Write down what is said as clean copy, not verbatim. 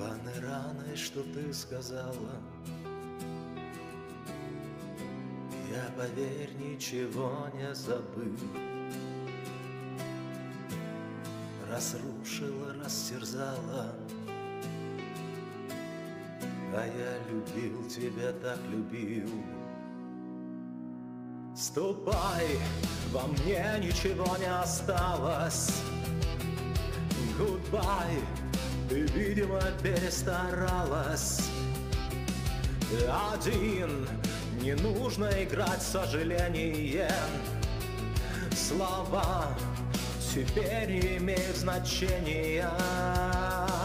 Рваной раной, что ты сказала, я, поверь, ничего не забыл. Разрушила, растерзала, а я любил тебя, так любил. Ступай, во мне ничего не осталось. Goodbye, ты, видимо, перестаралась. Один, не нужно играть с сожалением. Слова теперь не имеют значения.